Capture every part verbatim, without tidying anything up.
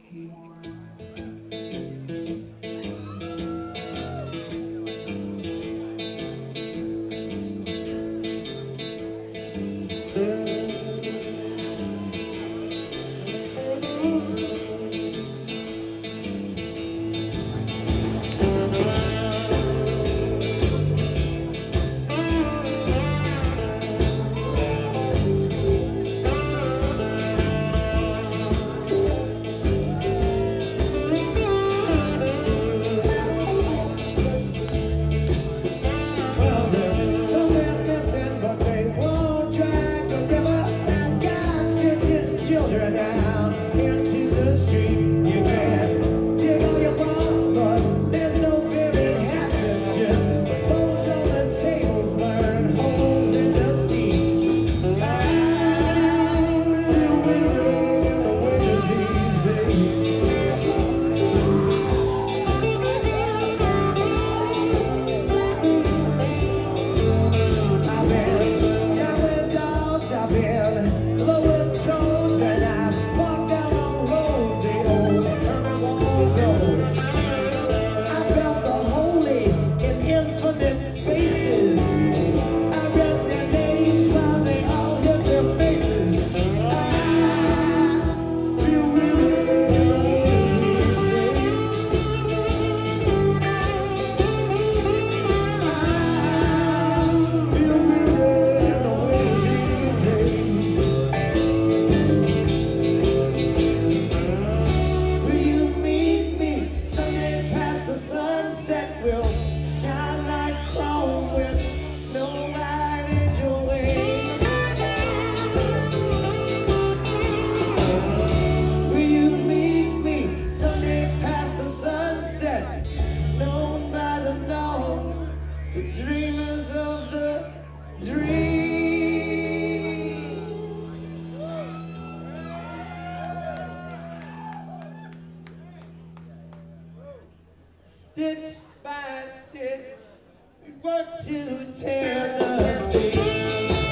Children out into the street. You can dig all you want, but there's no buried hatchets, just bones on the tables, burn holes in the seats. I feel weary in the weight of these days. I've been down with dogs, I've been low with toads, and I've walked down the road the old hermit won't go. I felt the holy in infinite spaces. I read their names while they all hid their faces. I feel weary in the weight of these days. I feel weary in the weight of these days. Will you meet me someday past the sunset? We'll shine like chrome with snow white angel wings. Will you meet me someday past the sunset? Known by the known, the dreamers of the dream. Stitch by stitch, we work to tear the sea.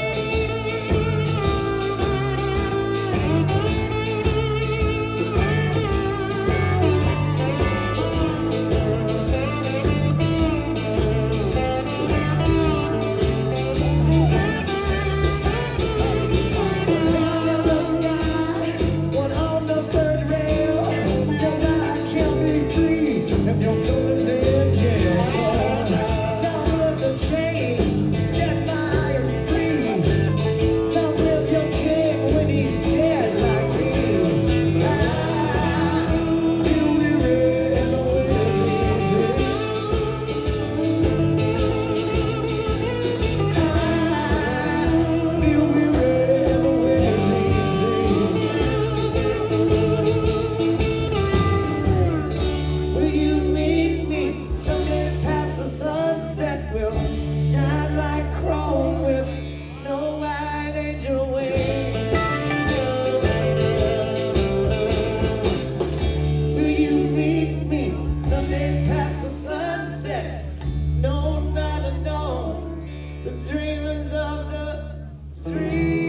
One in the sky, one on the third rail. Your mind can't be free if your soul is in jail. So long live the chains, set my am free. Long live your king when he's dead like me. I feel weary in the weight of these days. I feel weary in the weight of these days. Will you meet me someday past the sunset? We'll shine like chrome with snow white angel wings. Will you meet me someday past the sunset? Known by the known, the dreamers of the dream.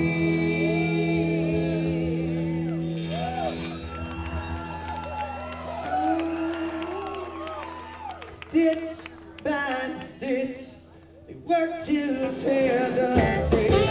Stitch by stitch, they work to tear the sea.